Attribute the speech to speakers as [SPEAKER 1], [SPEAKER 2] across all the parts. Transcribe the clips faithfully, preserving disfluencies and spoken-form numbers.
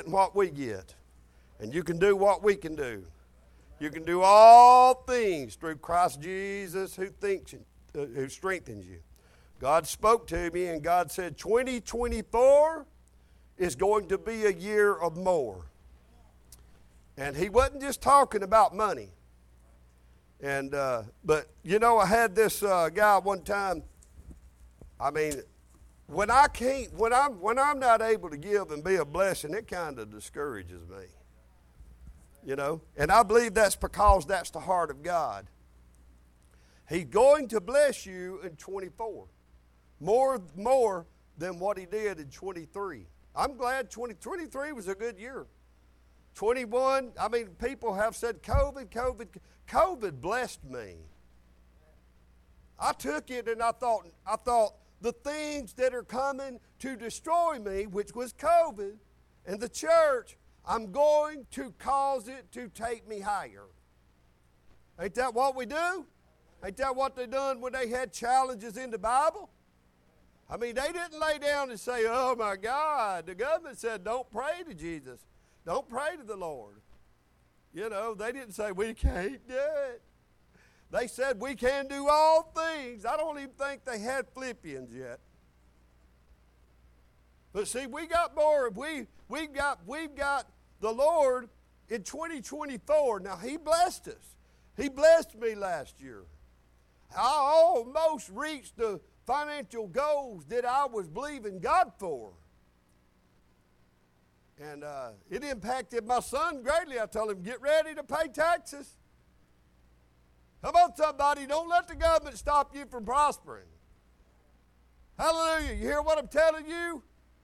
[SPEAKER 1] getting what we get. And you can do what we can do. You can do all things through Christ Jesus who thinks, uh, who strengthens you. God spoke to me and God said twenty twenty-four is going to be a year of more. And he wasn't just talking about money. And uh, but, you know, I had this uh, guy one time, I mean, when I can't, when I'm, when I'm not able to give and be a blessing, it kind of discourages me. You know, and I believe that's because that's the heart of God. He's going to bless you in twenty-four. More, more than what he did in twenty-three. I'm glad twenty twenty-three was a good year. twenty-one, I mean, people have said COVID, COVID, COVID blessed me. I took it and I thought, I thought the things that are coming to destroy me, which was COVID and the church, I'm going to cause it to take me higher. Ain't that what we do? Ain't that what they done when they had challenges in the Bible? I mean, they didn't lay down and say, oh my God, the government said don't pray to Jesus. Don't pray to the Lord. You know, they didn't say we can't do it. They said we can do all things. I don't even think they had Philippians yet. But see, we got more. We we got we've got the Lord in twenty twenty-four. Now He blessed us. He blessed me last year. I almost reached the financial goals that I was believing God for. And uh, it impacted my son greatly. I told him, get ready to pay taxes. Come on, somebody. Don't let the government stop you from prospering. Hallelujah. You hear what I'm telling you?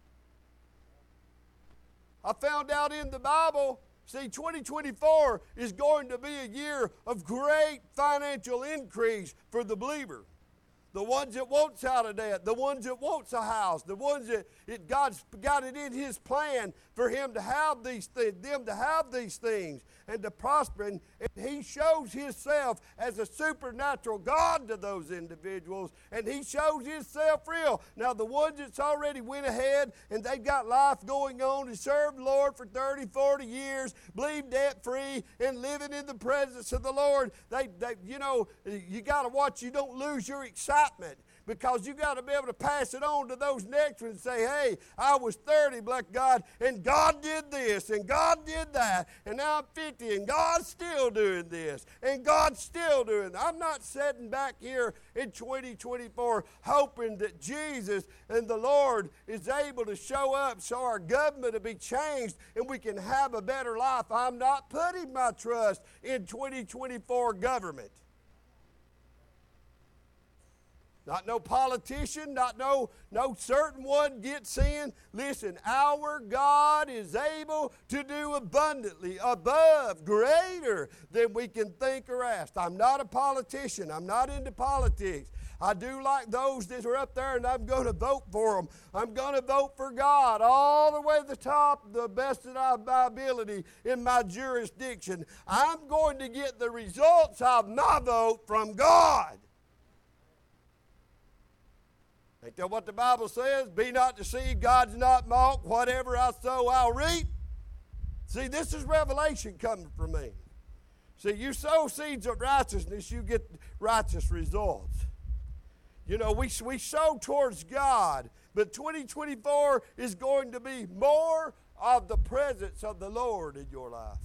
[SPEAKER 1] I found out in the Bible, see, twenty twenty-four is going to be a year of great financial increase for the believer. The ones that wants out of debt, the ones that wants a house, the ones that it, God's got it in His plan for him to have these things, them to have these things and to prosper. And, and He shows Himself as a supernatural God to those individuals, and He shows Himself real. Now, the ones that's already went ahead and they've got life going on and served the Lord for thirty, forty years, believe debt-free and living in the presence of the Lord, they, they you know, you got to watch you don't lose your excitement. Because you got to be able to pass it on to those next ones and say, hey, I was thirty, black God, and God did this, and God did that, and now I'm fifty, and God's still doing this, and God's still doing that. I'm not sitting back here in twenty twenty-four hoping that Jesus and the Lord is able to show up so our government will be changed and we can have a better life. I'm not putting my trust in twenty twenty-four government. Not no politician, not no, no certain one gets in. Listen, our God is able to do abundantly, above, greater than we can think or ask. I'm not a politician. I'm not into politics. I do like those that are up there, and I'm going to vote for them. I'm going to vote for God all the way to the top, the best of my ability in my jurisdiction. I'm going to get the results of my vote from God. Ain't that what the Bible says? Be not deceived, God's not mocked. Whatever I sow, I'll reap. See, this is revelation coming from me. See, you sow seeds of righteousness, you get righteous results. You know, we, we sow towards God, but twenty twenty-four is going to be more of the presence of the Lord in your life.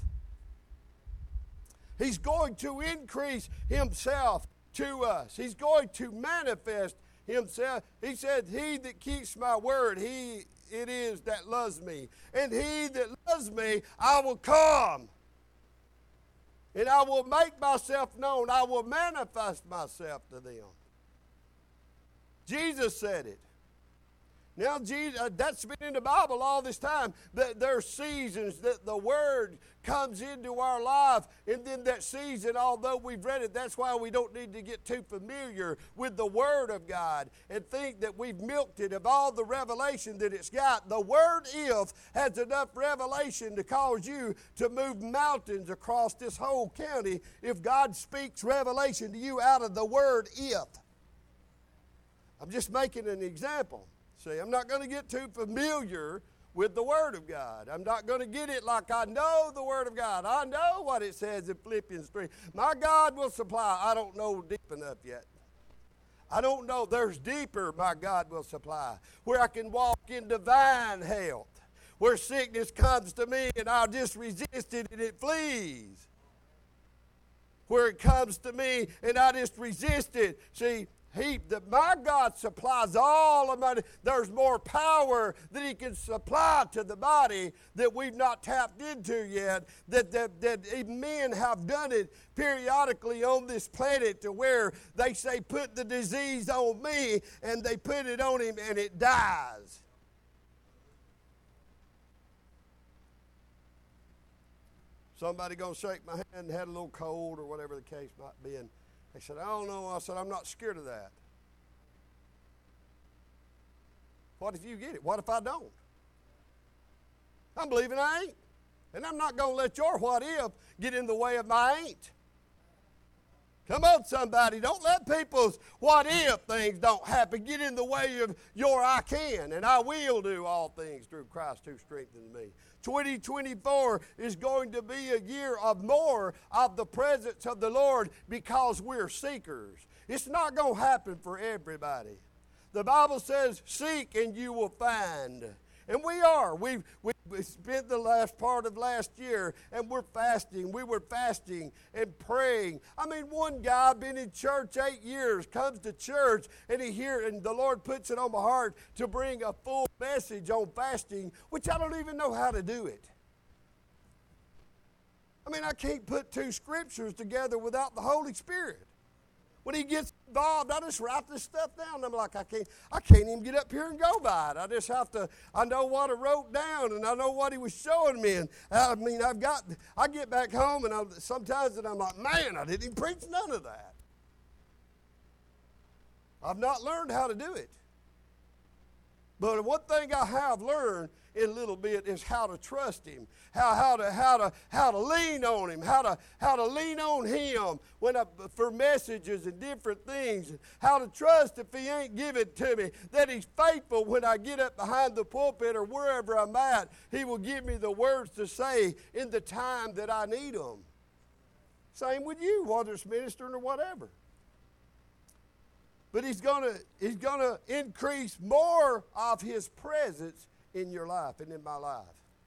[SPEAKER 1] He's going to increase Himself to us. He's going to manifest Himself. He said, he that keeps my word, he it is that loves me. And he that loves me, I will come. And I will make myself known. I will manifest myself to them. Jesus said it. Now, Jesus, uh, that's been in the Bible all this time, that there are seasons that the Word comes into our life, and then that season, although we've read it, that's why we don't need to get too familiar with the Word of God and think that we've milked it of all the revelation that it's got. The word if has enough revelation to cause you to move mountains across this whole county if God speaks revelation to you out of the word if. I'm just making an example. See, I'm not going to get too familiar with the Word of God. I'm not going to get it like I know the Word of God. I know what it says in Philippians three. My God will supply. I don't know deep enough yet. I don't know. There's deeper, my God will supply, where I can walk in divine health, where sickness comes to me and I'll just resist it and it flees. Where it comes to me and I just resist it. See, he, the, my God supplies all of money. There's more power that He can supply to the body that we've not tapped into yet, that, that, that even men have done it periodically on this planet to where they say, put the disease on me, and they put it on him and it dies. Somebody going to shake my hand and had a little cold or whatever the case might be, and they said, I don't know. I said, I'm not scared of that. What if you get it? What if I don't? I'm believing I ain't. And I'm not going to let your what if get in the way of my ain't. Come on, somebody. Don't let people's what if things don't happen get in the way of your I can and I will do all things through Christ who strengthens me. twenty twenty-four is going to be a year of more of the presence of the Lord because we're seekers. It's not going to happen for everybody. The Bible says, seek and you will find. And we are. We've, we we spent the last part of last year, and we're fasting. We were fasting and praying. I mean, one guy been in church eight years, comes to church, and he hear, and the Lord puts it on my heart to bring a full message on fasting, which I don't even know how to do it. I mean, I can't put two scriptures together without the Holy Spirit. When he gets involved, I just write this stuff down. I'm like, I can't, I can't even get up here and go by it. I just have to, I know what I wrote down, and I know what he was showing me. And I mean, I've got, I get back home, and I, sometimes and I'm like, man, I didn't even preach none of that. I've not learned how to do it. But one thing I have learned in a little bit is how to trust Him, how how to how to how to lean on Him, how to how to lean on Him when I, for messages and different things, how to trust if He ain't give it to me, that He's faithful when I get up behind the pulpit or wherever I'm at. He will give me the words to say in the time that I need them. Same with you, whether it's ministering or whatever. But he's gonna he's gonna increase more of His presence in your life and in my life.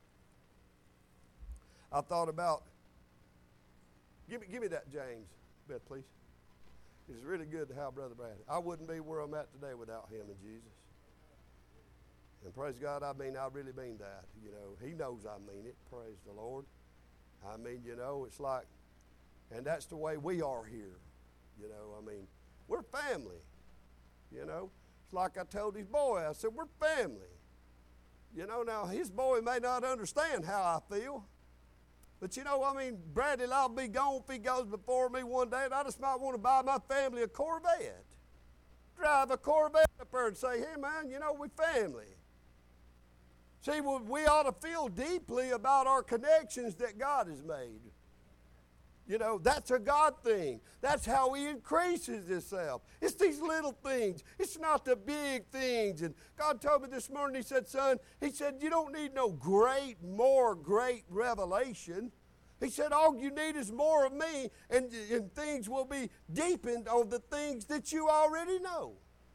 [SPEAKER 1] I thought about, give me give me that James, Beth, please. It's really good to have Brother Brad. I wouldn't be where I'm at today without him and Jesus. And praise God, I mean, I really mean that. You know, He knows I mean it. Praise the Lord. I mean, you know, it's like, and that's the way we are here. You know, I mean, we're family. You know, it's like I told his boy, I said, we're family. You know, now his boy may not understand how I feel. But you know, I mean, Bradley, I'll be gone if he goes before me one day, and I just might want to buy my family a Corvette. Drive a Corvette up there and say, hey man, you know, we family. See, we ought to feel deeply about our connections that God has made. You know, that's a God thing. That's how He increases Himself. It's these little things. It's not the big things. And God told me this morning, He said, son, He said, you don't need no great, more great revelation. He said, all you need is more of me, and, and things will be deepened on the things that you already know.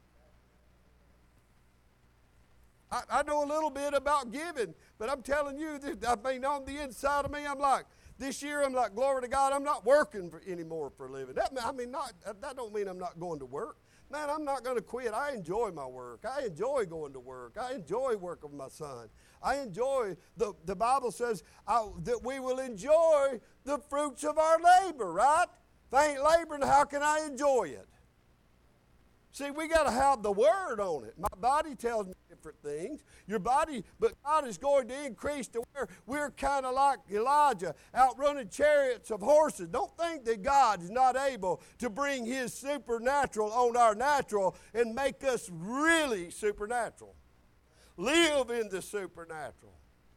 [SPEAKER 1] I, I know a little bit about giving, but I'm telling you, I mean, on the inside of me, I'm like, this year, I'm like, glory to God, I'm not working for, anymore for a living. That, I mean, not, that don't mean I'm not going to work. Man, I'm not going to quit. I enjoy my work. I enjoy going to work. I enjoy working with my son. I enjoy, the, the Bible says I, that we will enjoy the fruits of our labor, right? If I ain't laboring, how can I enjoy it? See, we got to have the Word on it. My body tells me different things. Your body, but God is going to increase to where we're kind of like Elijah, outrunning chariots of horses. Don't think that God is not able to bring His supernatural on our natural and make us really supernatural. Live in the supernatural.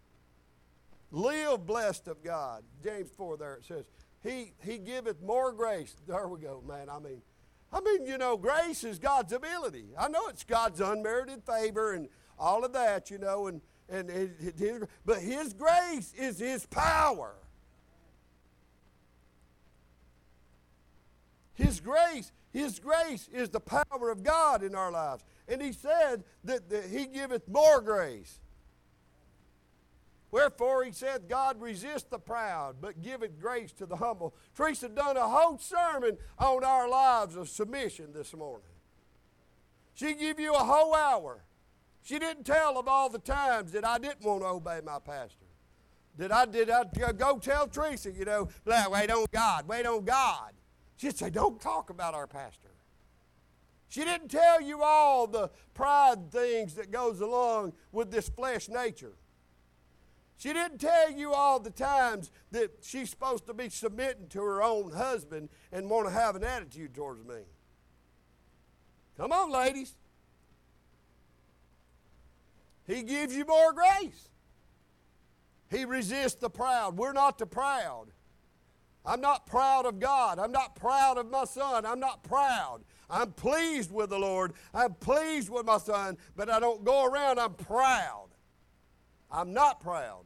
[SPEAKER 1] Live blessed of God. James four there, it says, He, he giveth more grace. There we go, man. I mean, I mean, you know, grace is God's ability. I know it's God's unmerited favor and all of that, you know, and and his, his, but His grace is His power. His grace, His grace is the power of God in our lives. And He said that, that He giveth more grace. Wherefore He said, God resists the proud, but giveth grace to the humble. Teresa done a whole sermon on our lives of submission this morning. She give you a whole hour. She didn't tell of all the times that I didn't want to obey my pastor. Did I, did I go tell Teresa, you know, like, wait on God, wait on God. She'd say, don't talk about our pastor. She didn't tell you all the pride things that goes along with this flesh nature. She didn't tell you all the times that she's supposed to be submitting to her own husband and want to have an attitude towards me. Come on, ladies. He gives you more grace. He resists the proud. We're not the proud. I'm not proud of God. I'm not proud of my son. I'm not proud. I'm pleased with the Lord. I'm pleased with my son, but I don't go around, I'm proud. I'm not proud.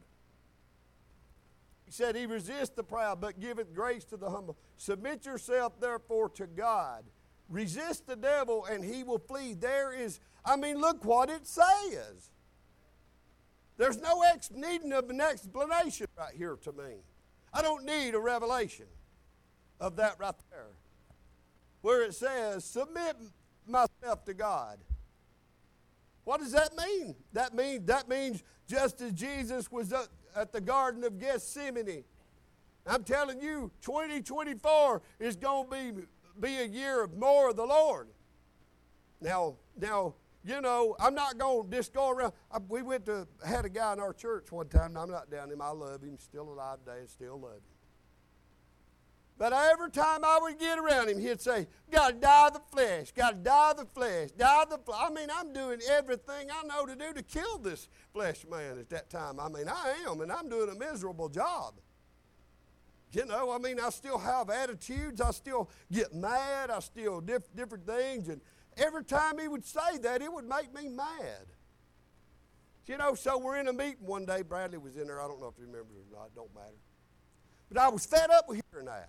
[SPEAKER 1] He said He resists the proud, but giveth grace to the humble. Submit yourself, therefore, to God. Resist the devil, and he will flee. There is, I mean, look what it says. There's no ex- needing of an explanation right here to me. I don't need a revelation of that right there. Where it says, submit myself to God. What does that mean? That means, that means just as Jesus was at the Garden of Gethsemane. I'm telling you, twenty twenty-four is going to be, be a year of more of the Lord. Now, now, you know, I'm not going to just go around. I, we went to, had a guy in our church one time, and I'm not down him. I love him, still alive today, and still love him. But every time I would get around him, he'd say, got to die the flesh, got to die the flesh, die the flesh. I mean, I'm doing everything I know to do to kill this flesh man at that time. I mean, I am, and I'm doing a miserable job. You know, I mean, I still have attitudes. I still get mad. I still diff- different things. And every time he would say that, it would make me mad. You know, so we're in a meeting one day. Bradley was in there. I don't know if you remember or not. It don't matter. But I was fed up with hearing that.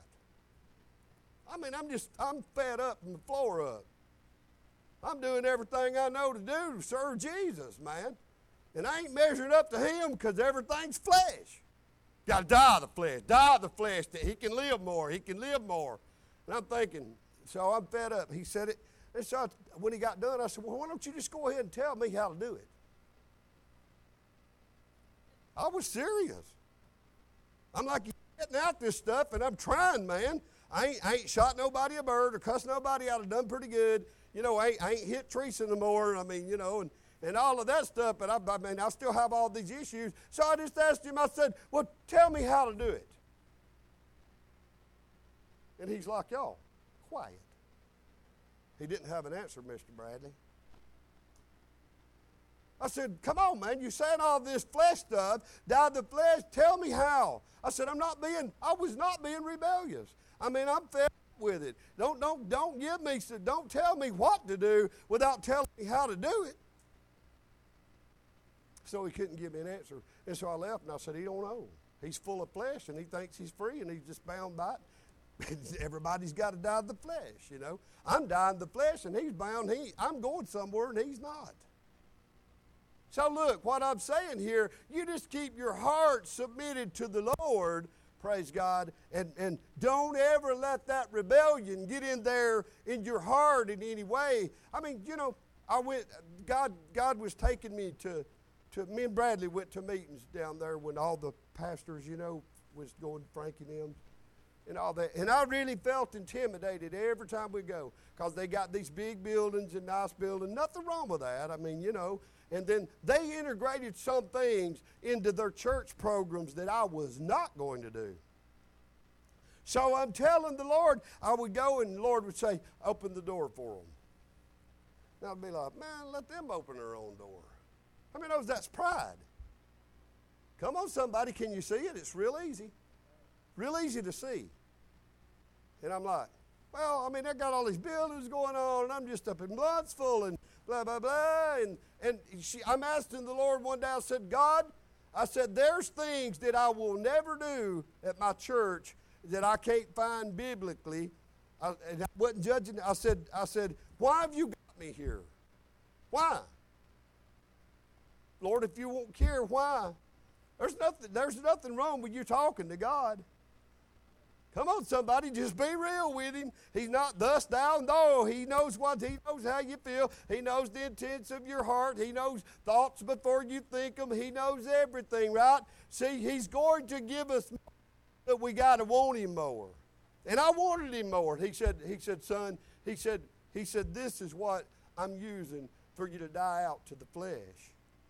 [SPEAKER 1] I mean, I'm just, I'm fed up from the floor up. I'm doing everything I know to do to serve Jesus, man. And I ain't measuring up to Him because everything's flesh. Got to die the flesh, die the flesh that He can live more, He can live more. And I'm thinking, so I'm fed up. He said it. And so I, when he got done, I said, well, why don't you just go ahead and tell me how to do it? I was serious. I'm like, you're getting out this stuff, and I'm trying, man. I ain't, I ain't shot nobody a bird or cussed nobody out. I've done pretty good. You know, I ain't, I ain't hit Teresa no more. I mean, you know, and, and all of that stuff. But I, I mean, I still have all these issues. So I just asked him, I said, well, tell me how to do it. And he's like, y'all, quiet. He didn't have an answer, Mister Bradley. I said, come on, man, you're saying all this flesh stuff, die the flesh, tell me how. I said, I'm not being, I was not being rebellious. I mean, I'm fed up with it. Don't, don't, don't give me, don't tell me what to do without telling me how to do it. So he couldn't give me an answer. And so I left, and I said, he don't know. He's full of flesh, and he thinks he's free, and he's just bound by it. Everybody's got to die the flesh, you know. I'm dying the flesh, and he's bound. He, I'm going somewhere, and he's not. So look, what I'm saying here, you just keep your heart submitted to the Lord, praise God, and, and don't ever let that rebellion get in there in your heart in any way. I mean, you know, I went, God, God was taking me to, to, me and Bradley went to meetings down there when all the pastors, you know, was going to Frankie and them and all that. And I really felt intimidated every time we go because they got these big buildings and nice buildings. Nothing wrong with that. I mean, you know. And then they integrated some things into their church programs that I was not going to do. So I'm telling the Lord, I would go and the Lord would say, open the door for them. And I'd be like, man, let them open their own door. I mean, that's pride. Come on, somebody, can you see it? It's real easy. Real easy to see. And I'm like, well, I mean, they got all these buildings going on, and I'm just up in Blood'sville, and blah, blah, blah. And, and she, I'm asking the Lord one day, I said, God, I said, there's things that I will never do at my church that I can't find biblically. I, and I wasn't judging. I said, I said, why have you got me here? Why? Lord, if you won't care, why? There's nothing, there's nothing wrong with you talking to God. Come on, somebody, just be real with him. He's not thus thou. No, he knows what, he knows how you feel. He knows the intents of your heart. He knows thoughts before you think them. He knows everything, right? See, he's going to give us more, but we got to want him more. And I wanted him more. He said, he said, son, he said, he said, this is what I'm using for you to die out to the flesh.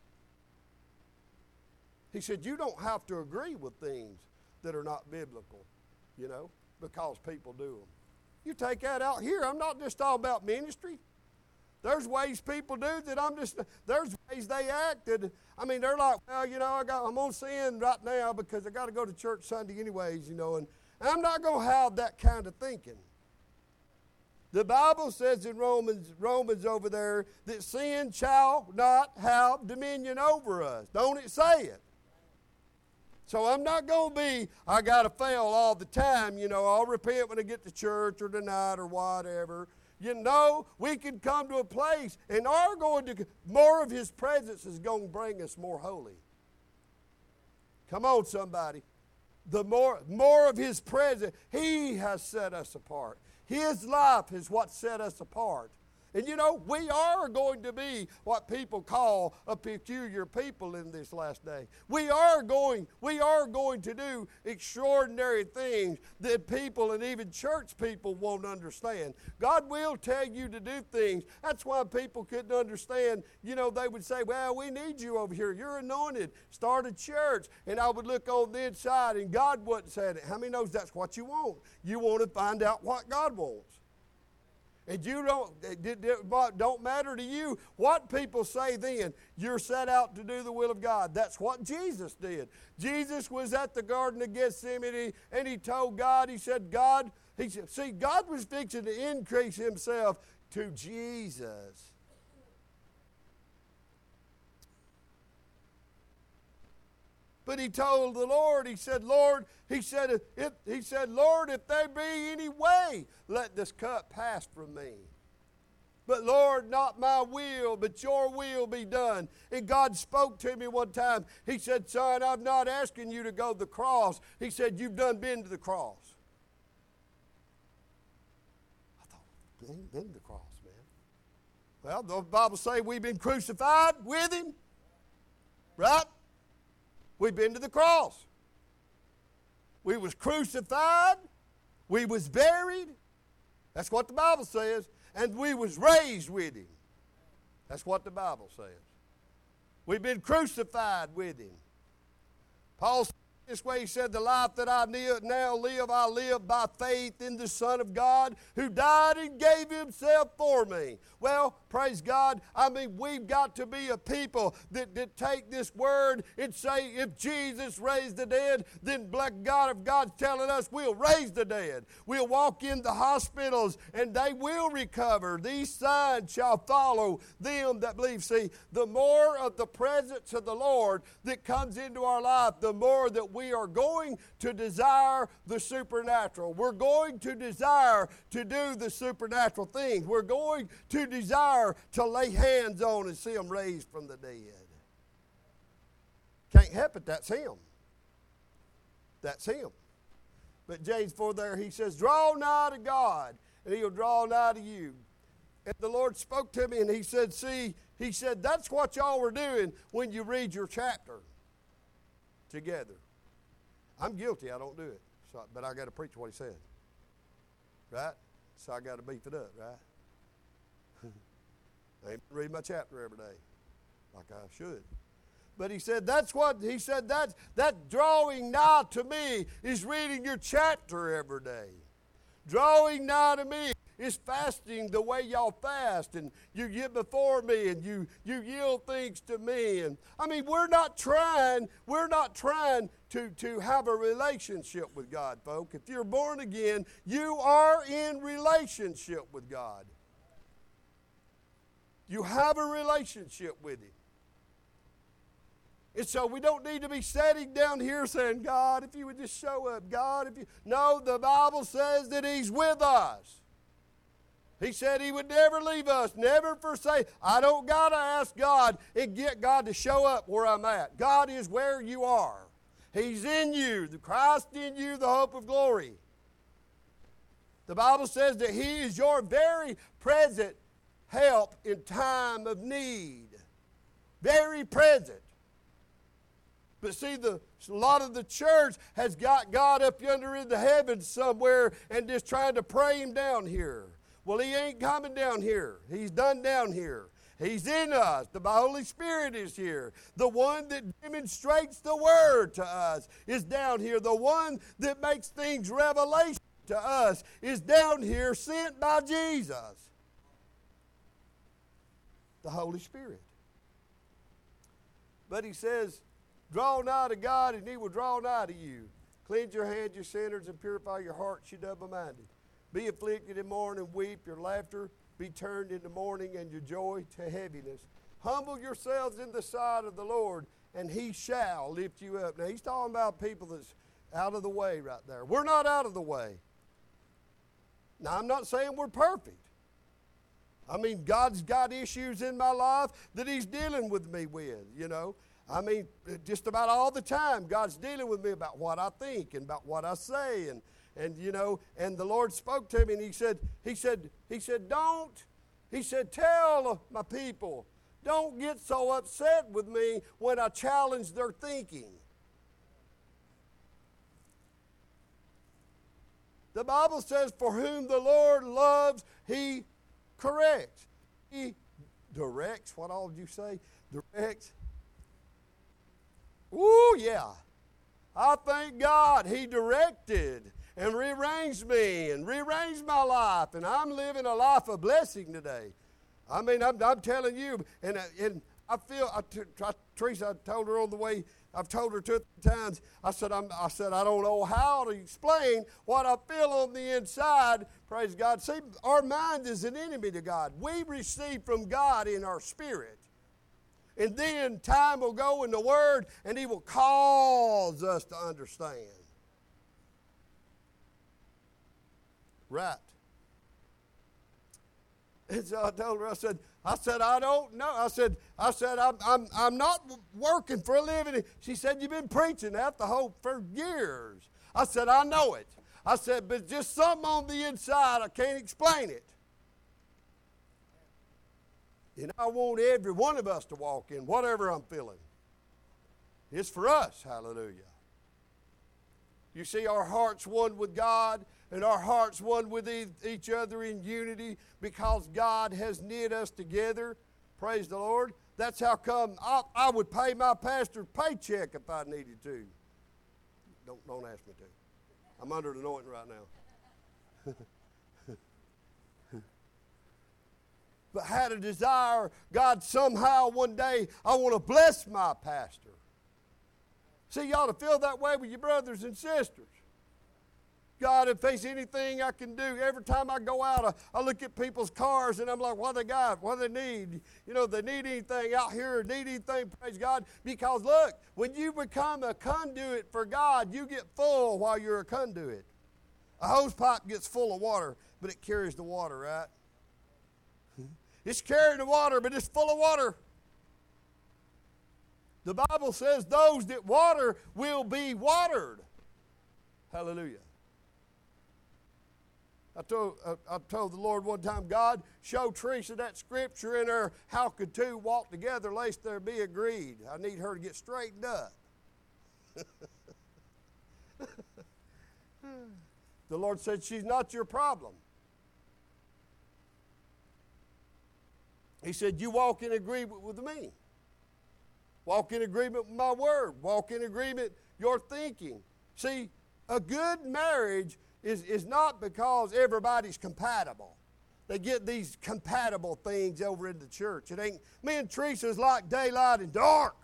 [SPEAKER 1] He said, you don't have to agree with things that are not biblical. You know, because people do them. You take that out here. I'm not just all about ministry. There's ways people do that I'm just, there's ways they act that, I mean, they're like, well, you know, I got, I'm on sin right now because I got to go to church Sunday anyways, you know, and, and I'm not going to have that kind of thinking. The Bible says in Romans, Romans over there that sin shall not have dominion over us. Don't it say it? So I'm not going to be, I got to fail all the time. You know, I'll repent when I get to church or tonight or whatever. You know, we can come to a place and are going to, more of his presence is going to bring us more holy. Come on, somebody. The more, more of his presence, he has set us apart. His life is what set us apart. And you know, we are going to be what people call a peculiar people in this last day. We are going, we are going to do extraordinary things that people and even church people won't understand. God will tell you to do things. That's why people couldn't understand. You know, they would say, well, we need you over here. You're anointed. Start a church. And I would look on the inside and God wouldn't say it. How many knows that's what you want? You want to find out what God wants. And you don't, it don't matter to you what people say then. You're set out to do the will of God. That's what Jesus did. Jesus was at the Garden of Gethsemane and he told God, he said, God, he said, see, God was fixing to increase himself to Jesus. But he told the Lord, he said, Lord, he said, if, he said, Lord, if there be any way, let this cup pass from me. But Lord, not my will, but your will be done. And God spoke to me one time. He said, son, I'm not asking you to go to the cross. He said, you've done been to the cross. I thought, been, been to the cross, man. Well, the Bible says we've been crucified with him. Right? We've been to the cross. We was crucified. We was buried. That's what the Bible says. And we was raised with him. That's what the Bible says. We've been crucified with him. Paul said this way, he said, the life that I now live, I live by faith in the Son of God who died and gave himself for me. Well, praise God. I mean, we've got to be a people that, that take this word and say, if Jesus raised the dead, then black God, if God's telling us we'll raise the dead. We'll walk in the hospitals and they will recover. These signs shall follow them that believe. See, the more of the presence of the Lord that comes into our life, the more that we are going to desire the supernatural. We're going to desire to do the supernatural things. We're going to desire to lay hands on and see them raised from the dead. Can't help it, that's him. That's him. But James four there, he says, draw nigh to God, and he'll draw nigh to you. And the Lord spoke to me, and he said, see, he said, that's what y'all were doing when you read your chapter together. I'm guilty, I don't do it. So, but I got to preach what he said. Right? So I got to beef it up, right? I ain't read my chapter every day like I should. But he said, that's what, he said, that, that drawing nigh to me is reading your chapter every day. Drawing nigh to me is fasting the way y'all fast, and you get before me and you, you yield things to me. And I mean, we're not trying, we're not trying to, to have a relationship with God, folk. If you're born again, you are in relationship with God. You have a relationship with Him. And so we don't need to be sitting down here saying, God, if you would just show up. God, if you... No, the Bible says that He's with us. He said He would never leave us, never forsake. I don't got to ask God and get God to show up where I'm at. God is where you are. He's in you, the Christ in you, the hope of glory. The Bible says that He is your very present help in time of need. Very present. But see, the, a lot of the church has got God up yonder in the heavens somewhere and just trying to pray Him down here. Well, He ain't coming down here. He's done down here. He's in us. The Holy Spirit is here. The one that demonstrates the Word to us is down here. The one that makes things revelation to us is down here, sent by Jesus. The Holy Spirit. But He says, draw nigh to God, and He will draw nigh to you. Cleanse your hands, you sinners, and purify your hearts, you double-minded. Be afflicted and mourn and weep. Your laughter be turned into mourning, and your joy to heaviness. Humble yourselves in the sight of the Lord, and He shall lift you up. Now, He's talking about people that's out of the way right there. We're not out of the way. Now, I'm not saying we're perfect. I mean, God's got issues in my life that He's dealing with me with, you know. I mean, just about all the time, God's dealing with me about what I think and about what I say, and and you know, and the Lord spoke to me, and He said, He said, He said, don't, He said, tell my people, don't get so upset with me when I challenge their thinking. The Bible says, for whom the Lord loves, He corrects. He directs. What all did you say? Directs. Ooh, yeah. I thank God He directed and rearranged me and rearranged my life, and I'm living a life of blessing today. I mean, I'm, I'm telling you, and, and I feel, I, I, Teresa, I told her on the way, I've told her two times, I said, I'm, I said, I don't know how to explain what I feel on the inside. Praise God. See, our mind is an enemy to God. We receive from God in our spirit. And then time will go in the Word, and He will cause us to understand. Right. And so I told her, I said, I said, I don't know. I said, I said, I'm, I'm, I'm not working for a living. She said, you've been preaching that the whole for years. I said, I know it. I said, but just something on the inside, I can't explain it. And I want every one of us to walk in whatever I'm feeling. It's for us, hallelujah. You see, our hearts one with God, and our hearts one with each other in unity because God has knit us together. Praise the Lord. That's how come I, I would pay my pastor's paycheck if I needed to. Don't, don't ask me to. I'm under the anointing right now. But had a desire, God, somehow one day I want to bless my pastor. See, you ought to feel that way with your brothers and sisters. God, if there's anything I can do, every time I go out, I, I look at people's cars and I'm like, what they got? What do they need? You know, they need anything out here, need anything, praise God. Because look, when you become a conduit for God, you get full while you're a conduit. A hose pipe gets full of water, but it carries the water, right? It's carrying the water, but it's full of water. The Bible says those that water will be watered. Hallelujah. I told, uh, I told the Lord one time, God, show Teresa that scripture in her, how could two walk together lest there be agreed? I need her to get straightened up. The Lord said, she's not your problem. He said, you walk in agreement with me. Walk in agreement with my word. Walk in agreement your thinking. See, a good marriage is, is not because everybody's compatible. They get these compatible things over in the church. It ain't, me and Teresa's like daylight and dark.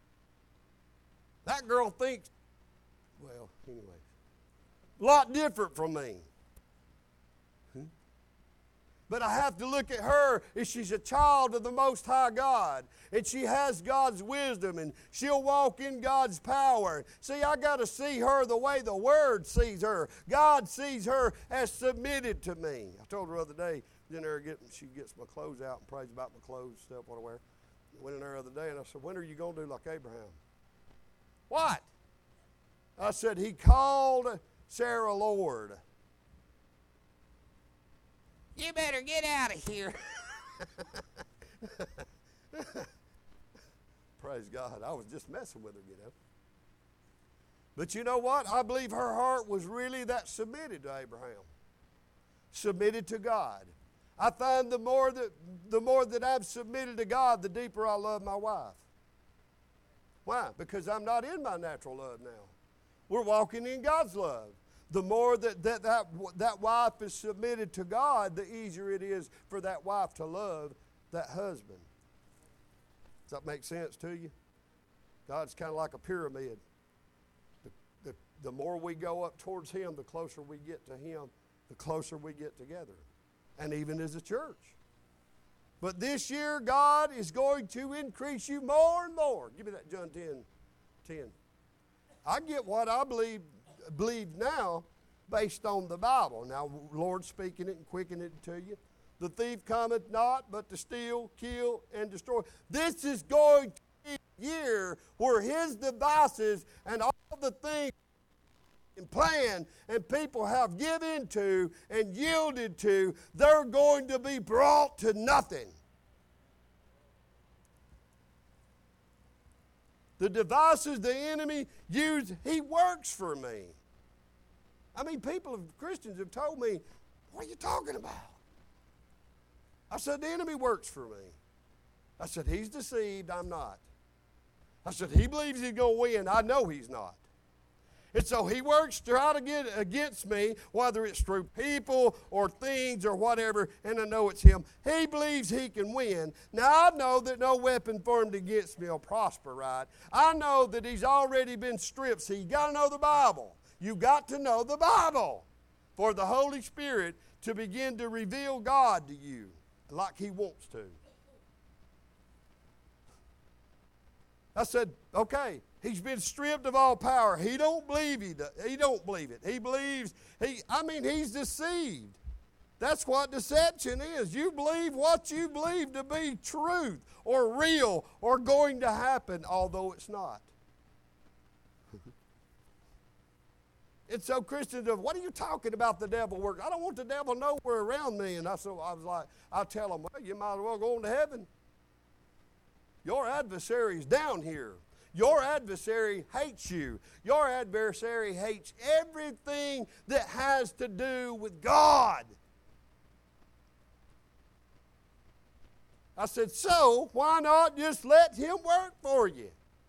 [SPEAKER 1] That girl thinks, well, anyway, a lot different from me. But I have to look at her as she's a child of the Most High God. And she has God's wisdom, and she'll walk in God's power. See, I got to see her the way the Word sees her. God sees her as submitted to me. I told her the other day, in there getting, she gets my clothes out and prays about my clothes, stuff, what I wear. I went in there the other day, and I said, when are you going to do like Abraham? What? I said, he called Sarah Lord. You better get out of here. Praise God. I was just messing with her, you know. But you know what? I believe her heart was really that submitted to Abraham. Submitted to God. I find the more that the more that I've submitted to God, the deeper I love my wife. Why? Because I'm not in my natural love now. We're walking in God's love. The more that that, that that wife is submitted to God, the easier it is for that wife to love that husband. Does that make sense to you? God's kind of like a pyramid. The, the, the more we go up towards Him, the closer we get to Him, the closer we get together. And even as a church. But this year, God is going to increase you more and more. Give me that John ten, ten. I get what I believe believe now based on the Bible. Now, Lord speaking it and quickening it to you. The thief cometh not but to steal, kill, and destroy. This is going to be a year where His devices and all the things and plan and people have given to and yielded to, they're going to be brought to nothing. The devices the enemy used, he works for me. I mean, people, Christians have told me, what are you talking about? I said, the enemy works for me. I said, he's deceived, I'm not. I said, he believes he's going to win, I know he's not. And so he works to try to get against me, whether it's through people or things or whatever, and I know it's him. He believes he can win. Now, I know that no weapon formed against me will prosper, right? I know that he's already been stripped, so you got to know the Bible. You got to know the Bible for the Holy Spirit to begin to reveal God to you like He wants to. I said, okay, he's been stripped of all power. He don't believe he does. He don't believe it. He believes, he, I mean, he's deceived. That's what deception is. You believe what you believe to be truth or real or going to happen, although it's not. And so Christians are, what are you talking about the devil work? I don't want the devil nowhere around me. And I, so I was like, I tell them, well, you might as well go on to heaven. Your adversary is down here. Your adversary hates you. Your adversary hates everything that has to do with God. I said, so why not just let him work for you?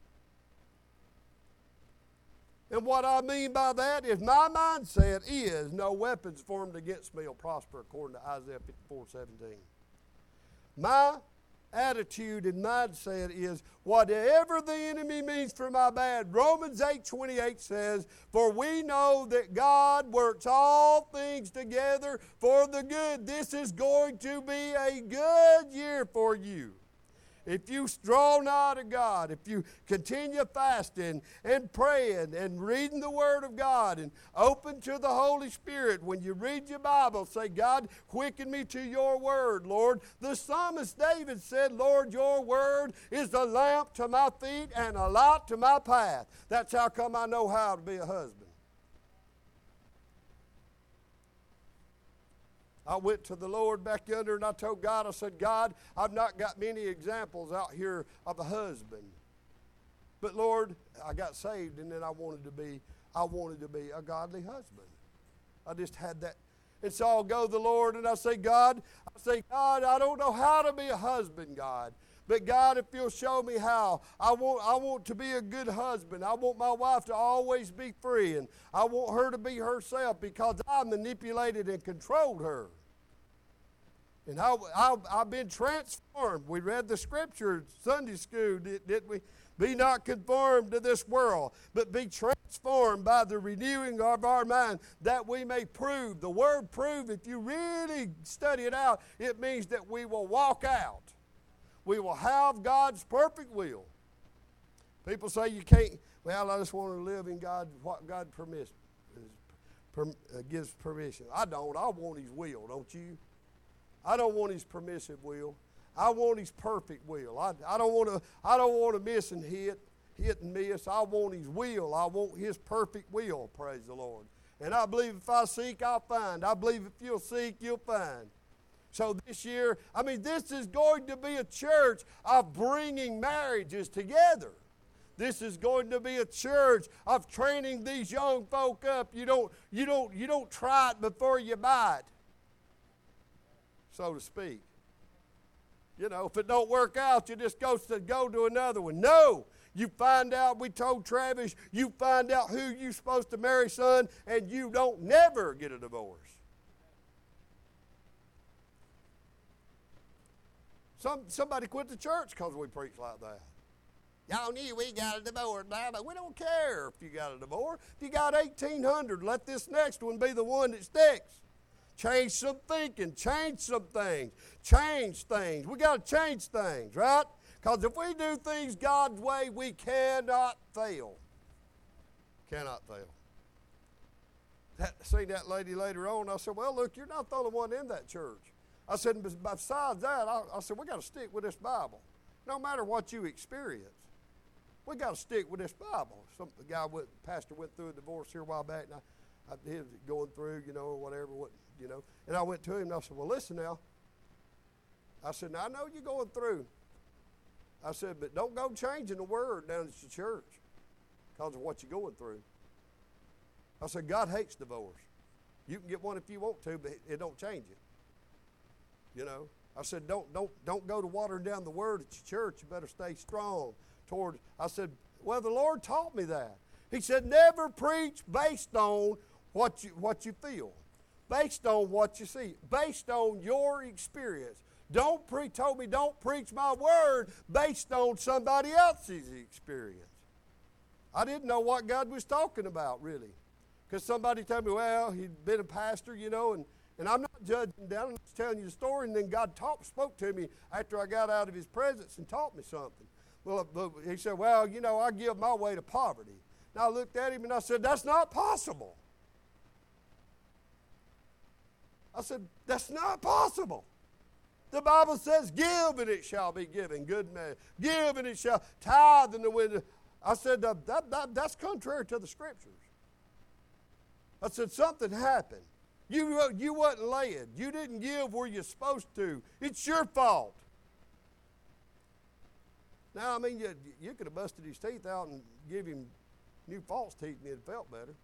[SPEAKER 1] And what I mean by that is my mindset is no weapons formed against me will prosper, according to Isaiah fifty-four seventeen. My attitude and mindset is whatever the enemy means for my bad. Romans eight twenty-eight says, for we know that God works all things together for the good. This is going to be a good year for you. If you draw nigh to God, if you continue fasting and praying and reading the Word of God and open to the Holy Spirit, when you read your Bible, say, God, quicken me to your Word, Lord. The psalmist David said, Lord, your Word is a lamp to my feet and a light to my path. That's how come I know how to be a husband. I went to the Lord back yonder and I told God, I said, God, I've not got many examples out here of a husband. But Lord, I got saved and then I wanted to be, I wanted to be a godly husband. I just had that. And so I'll go to the Lord and I say, God, I say, God, I don't know how to be a husband, God. But God, if you'll show me how, I want, I want to be a good husband. I want my wife to always be free, and I want her to be herself because I manipulated and controlled her. And I, I, I've been transformed. We read the scripture Sunday school, didn't we? Be not conformed to this world, but be transformed by the renewing of our mind, that we may prove. The word prove, if you really study it out, it means that we will walk out. We will have God's perfect will. People say you can't, well, I just want to live in God, what God permits, per, uh, gives permission. I don't. I want His will, don't you? I don't want His permissive will. I want His perfect will. I, I don't want to. I don't want to miss and hit, hit and miss. I want His will. I want His perfect will. Praise the Lord. And I believe if I seek, I'll find. I believe if you'll seek, you'll find. So this year, I mean, this is going to be a church of bringing marriages together. This is going to be a church of training these young folk up. You don't. You don't. You don't try it before you buy it, so to speak. You know, if it don't work out, you just go to, go to another one. No, you find out, we told Travis, you find out who you're supposed to marry, son, and you don't never get a divorce. Some Somebody quit the church because we preach like that. Y'all knew we got a divorce, but we don't care if you got a divorce. If you got eighteen hundred, let this next one be the one that sticks. Change some thinking, change some things, change things. We got to change things, right? Because if we do things God's way, we cannot fail. Cannot fail. That, seen that lady later on, I said, well, look, you're not the only one in that church. I said, besides that, I, I said, we got to stick with this Bible. No matter what you experience, we got to stick with this Bible. Some the guy, went, pastor went through a divorce here a while back, and I, I, he was going through, you know, or whatever, what, you know. And I went to him, and I said, well, listen now. I said, now, I know you're going through. I said, but don't go changing the word down at your church because of what you're going through. I said, God hates divorce. You can get one if you want to, but it don't change it. You know. I said, don't don't don't go to watering down the word at your church. You better stay strong toward. I said, well, the Lord taught me that. He said, never preach based on what you what you feel, based on what you see, based on your experience. Don't pre told me don't preach my word based on somebody else's experience. I didn't know what God was talking about really, because somebody told me, well, he'd been a pastor, you know, and. And I'm not judging down, I'm just telling you the story, and then God talk, spoke to me after I got out of His presence and taught me something. Well, He said, well, you know, I give my way to poverty. And I looked at Him and I said, that's not possible. I said, that's not possible. The Bible says, give and it shall be given, good man. Give and it shall, tithe in the window. I said, that, that, that's contrary to the Scriptures. I said, something happened. You, you wasn't led. You didn't give where you're supposed to. It's your fault. Now, I mean, you, you could have busted his teeth out and give him new false teeth and he'd have felt better.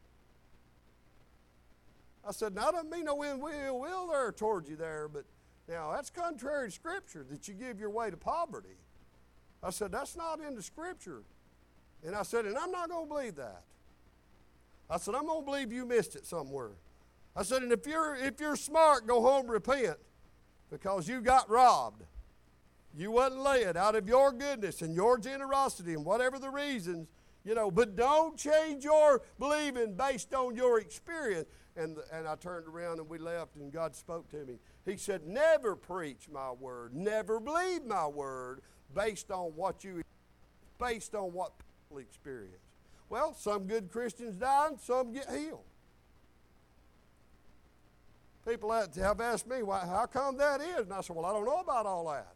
[SPEAKER 1] I said, now, I don't mean no ill will, will there towards you there, but now that's contrary to Scripture that you give your way to poverty. I said, that's not in the Scripture. And I said, and I'm not going to believe that. I said, I'm going to believe you missed it somewhere. I said, and if you're if you're smart, go home and repent because you got robbed. You wasn't led out of your goodness and your generosity and whatever the reasons, you know, but don't change your believing based on your experience. And, the, and I turned around and we left and God spoke to me. He said, never preach my word, never believe my word based on what you, based on what people experience. Well, some good Christians die and some get healed. People have asked me, why, how come that is? And I said, well, I don't know about all that.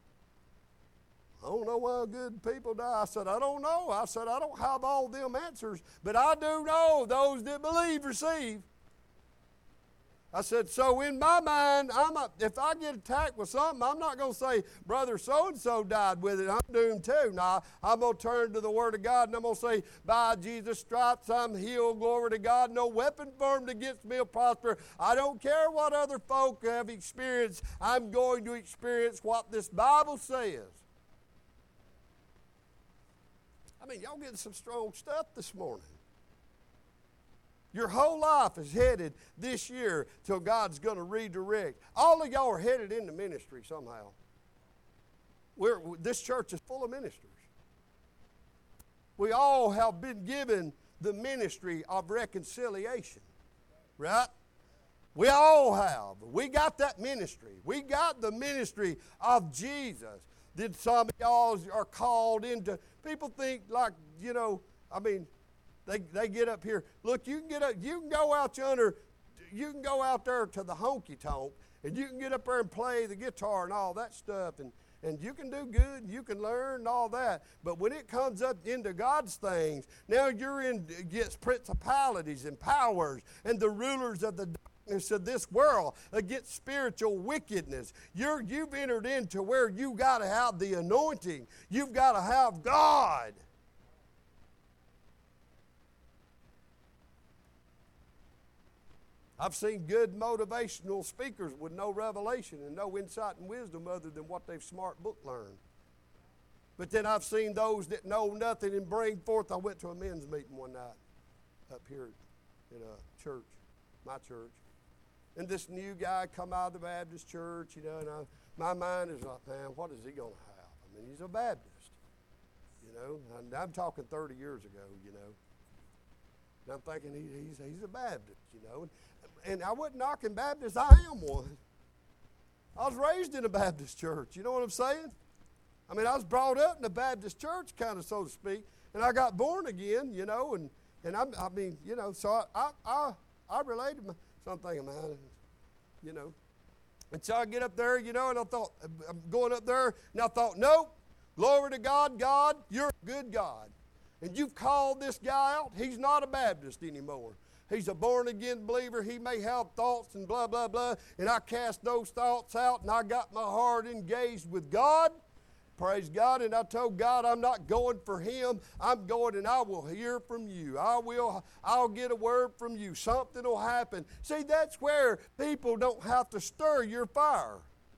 [SPEAKER 1] I don't know why good people die. I said, I don't know. I said, I don't have all them answers, but I do know those that believe receive. I said, so in my mind, I'm a, if I get attacked with something, I'm not going to say, brother so-and-so died with it, I'm doomed too. Now, I'm going to turn to the Word of God, and I'm going to say, by Jesus' stripes, I'm healed, glory to God. No weapon formed against me will prosper. I don't care what other folk have experienced. I'm going to experience what this Bible says. I mean, y'all getting some strong stuff this morning. Your whole life is headed this year till God's going to redirect. All of y'all are headed into ministry somehow. We're, this church is full of ministers. we all have been given the ministry of reconciliation, right? We all have. We got that ministry. We got the ministry of Jesus. Then some of y'all are called into, people think like, you know, I mean, they they get up here. Look, you can get up, you can go out yonder, you can go out there to the honky tonk, and you can get up there and play the guitar and all that stuff, and, and you can do good, and you can learn and all that. But when it comes up into God's things, now you're in against principalities and powers and the rulers of the darkness of this world, against spiritual wickedness. You're, you've entered into where you got to have the anointing. You've got to have God. I've seen good motivational speakers with no revelation and no insight and wisdom other than what they've smart book learned. But then I've seen those that know nothing and bring forth. I went to a men's meeting one night up here in a church, my church. And this new guy come out of the Baptist church, you know, and I, my mind is like, man, what is he going to have? I mean, he's a Baptist, you know. And I'm talking thirty years ago, you know. And I'm thinking he, he's, he's a Baptist, you know. And, and I wasn't knocking Baptists. I am one. I was raised in a Baptist church. You know what I'm saying? I mean, I was brought up in a Baptist church, kind of, so to speak. And I got born again, you know. And, and I, I mean, you know, so I, I, I, I related. My, so I'm thinking, man, you know. And so I get up there, you know, and I thought, I'm going up there. And I thought, nope, glory to God, God, you're a good God. And you've called this guy out. He's not a Baptist anymore. He's a born-again believer. He may have thoughts and blah, blah, blah. And I cast those thoughts out, and I got my heart engaged with God. Praise God. And I told God, I'm not going for him. I'm going, and I will hear from you. I will, I'll get a word from you. Something will happen. See, that's where people don't have to stir your fire.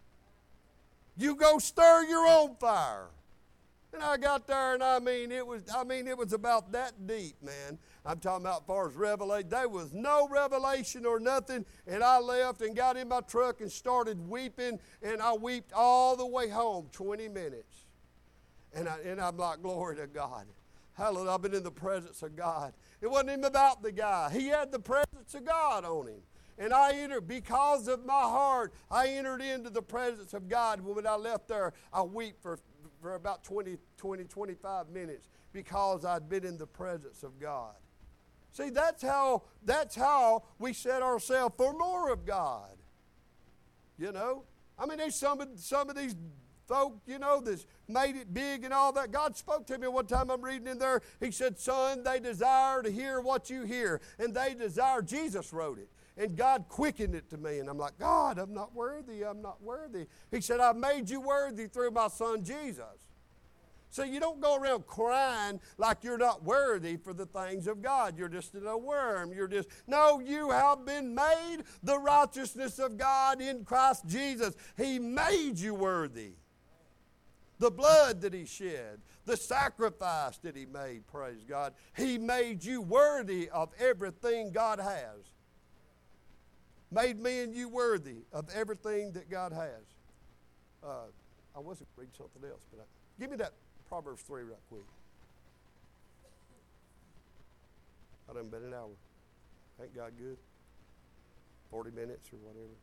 [SPEAKER 1] You go stir your own fire. And I got there, and I mean, it was, I mean, it was about that deep, man. I'm talking about as far as revelation. There was no revelation or nothing, and I left and got in my truck and started weeping, and I wept all the way home, twenty minutes. And, I, and I'm like, glory to God. Hallelujah, I've been in the presence of God. It wasn't even about the guy. He had the presence of God on him. And I entered, because of my heart, I entered into the presence of God. When I left there, I wept for for about twenty, twenty, twenty-five minutes because I'd been in the presence of God. See, that's how, that's how we set ourselves for more of God. You know? I mean, there's some of, some of these folk, you know, that's made it big and all that. God spoke to me one time. I'm reading in there. He said, son, they desire to hear what you hear. And they desire, Jesus wrote it. And God quickened it to me. And I'm like, God, I'm not worthy. I'm not worthy. He said, I made you worthy through my son Jesus. So you don't go around crying like you're not worthy for the things of God. You're just a worm. You're just, no, you have been made the righteousness of God in Christ Jesus. He made you worthy. The blood that he shed, the sacrifice that he made, praise God. He made you worthy of everything God has. Made me and you worthy of everything that God has. Uh, I wasn't reading something else, but I, give me that Proverbs three right quick. I done been an hour. Ain't God good? forty minutes or whatever.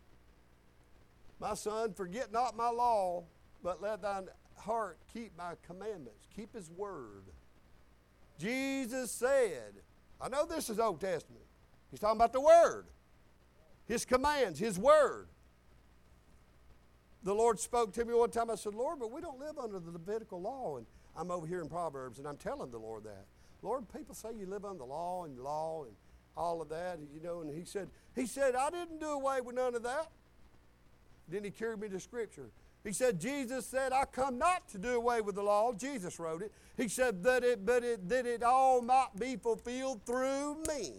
[SPEAKER 1] My son, forget not my law, but let thine heart keep my commandments. Keep his word. Jesus said, I know this is Old Testament. He's talking about the word. His commands, his word. The Lord spoke to me one time. I said, Lord, but we don't live under the Levitical law. And I'm over here in Proverbs, and I'm telling the Lord that. Lord, people say you live under the law and law and all of that, you know. And he said, he said, I didn't do away with none of that. Then he carried me to Scripture. He said, Jesus said, I come not to do away with the law. Jesus wrote it. He said, that it, but it, that it all might be fulfilled through me.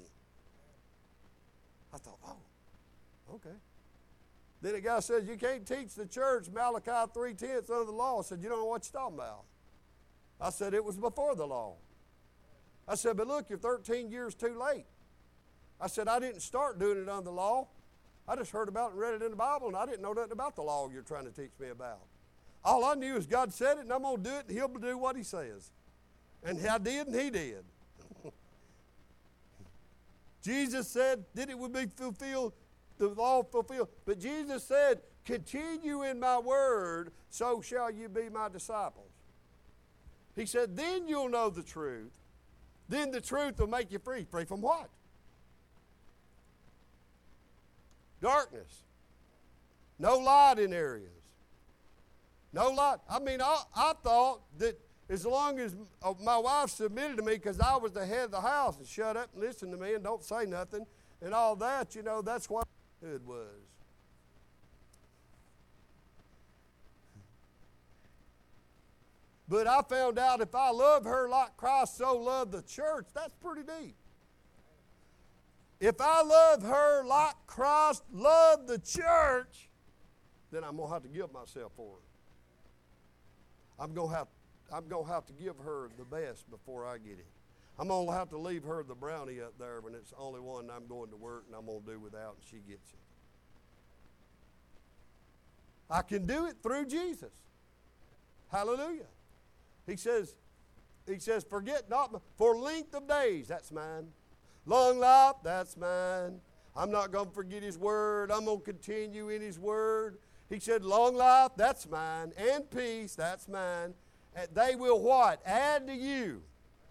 [SPEAKER 1] I thought, oh, okay. Then a guy says, you can't teach the church Malachi three tenths under the law. I said, you don't know what you're talking about. I said, it was before the law. I said, but look, you're thirteen years too late. I said, I didn't start doing it under the law. I just heard about it and read it in the Bible, and I didn't know nothing about the law you're trying to teach me about. All I knew is God said it, and I'm going to do it, and he'll do what he says. And I did, and he did. Jesus said that it would be fulfilled, the law fulfilled. But Jesus said, continue in my word, so shall you be my disciples. He said, then you'll know the truth. Then the truth will make you free. Free from what? Darkness. No light in areas. No light. I mean, I, I thought that as long as my wife submitted to me because I was the head of the house and shut up and listen to me and don't say nothing and all that, you know, that's what it was. But I found out if I love her like Christ so loved the church, that's pretty deep. If I love her like Christ loved the church, then I'm going to have to give myself for her. I'm going to have I'm going to have to give her the best before I get it. I'm going to have to leave her the brownie up there when it's the only one I'm going to work and I'm going to do without and she gets it. I can do it through Jesus. Hallelujah. He says, he says, forget not for length of days, that's mine. Long life, that's mine. I'm not going to forget his word. I'm going to continue in his word. He said, long life, that's mine. And peace, that's mine. And they will what? Add to you.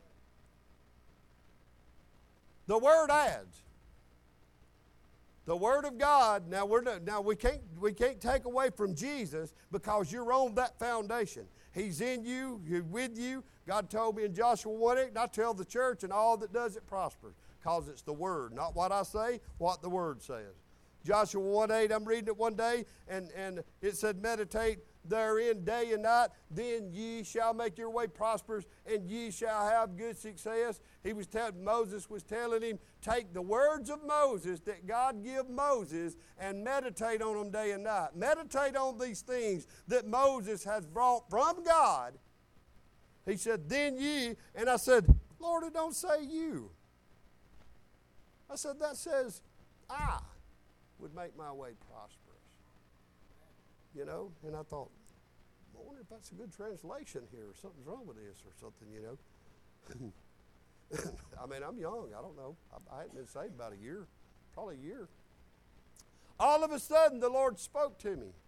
[SPEAKER 1] The word adds. The word of God. Now we're not, now we can't we can't take away from Jesus because you're on that foundation. He's in you. He's with you. God told me in Joshua one eight, and I tell the church, and all that does it prospers, because it's the word, not what I say, what the word says. Joshua one eight, I'm reading it one day, and, and it said, meditate therein day and night, then ye shall make your way prosperous, and ye shall have good success. He was telling, Moses was telling him, take the words of Moses that God gave Moses and meditate on them day and night. Meditate on these things that Moses has brought from God. He said, then ye, and I said, Lord, it don't say you. I said, that says I would make my way prosperous. You know, and I thought, I wonder if that's a good translation here, or something's wrong with this, or something, you know. I mean, I'm young. I don't know. I, I hadn't been saved about a year, probably a year. All of a sudden, the Lord spoke to me.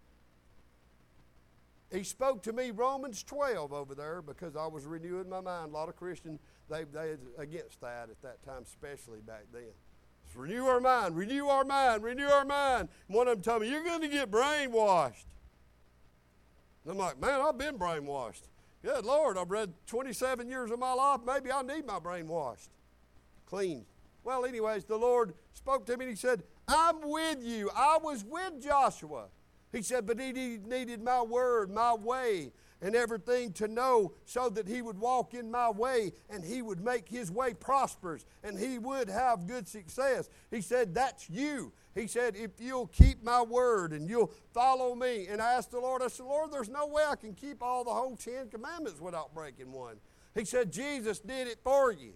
[SPEAKER 1] He spoke to me Romans twelve over there because I was renewing my mind. A lot of Christians, they they against that at that time, especially back then. It's renew our mind, renew our mind, renew our mind. And one of them told me, you're going to get brainwashed. And I'm like, man, I've been brainwashed. Good Lord, I've read twenty-seven years of my life. Maybe I need my brain washed, cleaned. Well, anyways, the Lord spoke to me and he said, I'm with you. I was with Joshua. He said, but he needed my word, my way, and everything to know so that he would walk in my way and he would make his way prosperous and he would have good success. He said, that's you. He said, if you'll keep my word and you'll follow me. And I asked the Lord, I said, Lord, there's no way I can keep all the whole Ten Commandments without breaking one. He said, Jesus did it for you.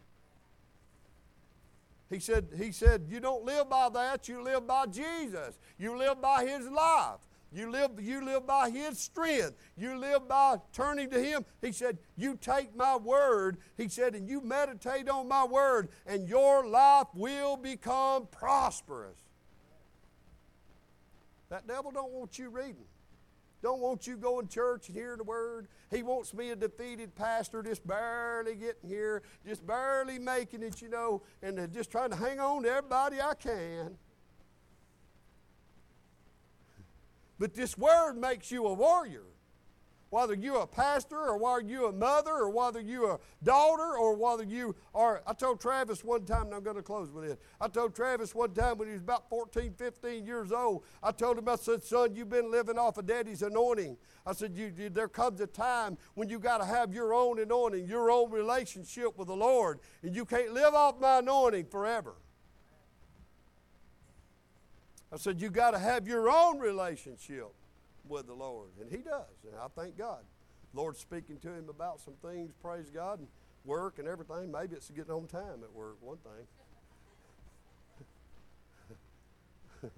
[SPEAKER 1] He said, he said, you don't live by that, you live by Jesus. You live by his life. You live, you live by his strength. You live by turning to him. He said, you take my word, he said, and you meditate on my word, and your life will become prosperous. That devil don't want you reading. Don't want you going to church and hearing the word. He wants me a defeated pastor just barely getting here, just barely making it, you know, and just trying to hang on to everybody I can. But this word makes you a warrior. Whether you're a pastor or whether you're a mother or whether you're a daughter or whether you are. I told Travis one time, and I'm going to close with this. I told Travis one time when he was about fourteen, fifteen years old, I told him, I said, son, you've been living off of daddy's anointing. I said, you, you, there comes a time when you got to have your own anointing, your own relationship with the Lord, and you can't live off my anointing forever. I said, you got to have your own relationship with the Lord. And he does. And I thank God. Lord's speaking to him about some things, praise God, and work and everything. Maybe it's getting on time at work, one thing.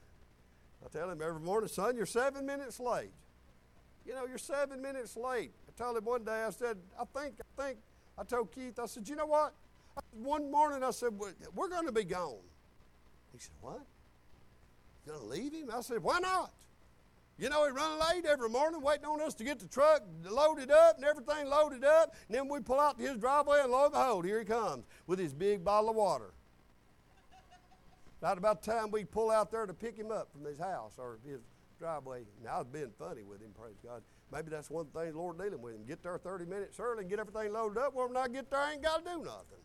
[SPEAKER 1] I tell him every morning, son, you're seven minutes late. You know, you're seven minutes late. I told him one day, I said, I think, I think, I told Keith, I said, you know what? One morning I said, we're going to be gone. He said, what? You going to leave him? I said, why not? You know, he run late every morning waiting on us to get the truck loaded up and everything loaded up. And then we pull out to his driveway and lo and behold, here he comes with his big bottle of water. Right about the time we pull out there to pick him up from his house or his driveway. Now, I was being funny with him, praise God. Maybe that's one thing the Lord dealing with him. Get there thirty minutes early and get everything loaded up. Well, when I get there, I ain't got to do nothing.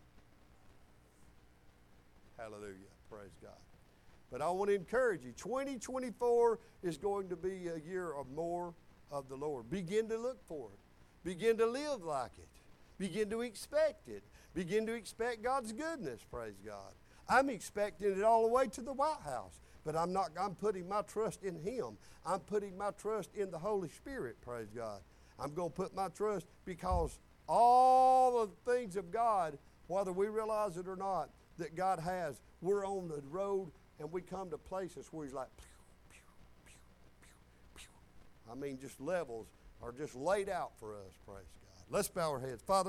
[SPEAKER 1] Hallelujah. Praise God. But I want to encourage you, twenty twenty-four is going to be a year of more of the Lord. Begin to look for it. Begin to live like it. Begin to expect it. Begin to expect God's goodness, praise God. I'm expecting it all the way to the White House, but I'm not, I'm putting my trust in Him. I'm putting my trust in the Holy Spirit, praise God. I'm going to put my trust because all of the things of God, whether we realize it or not, that God has, we're on the road and we come to places where He's like, pew, pew, pew, pew, pew. I mean, just levels are just laid out for us, praise God. Let's bow our heads. Father,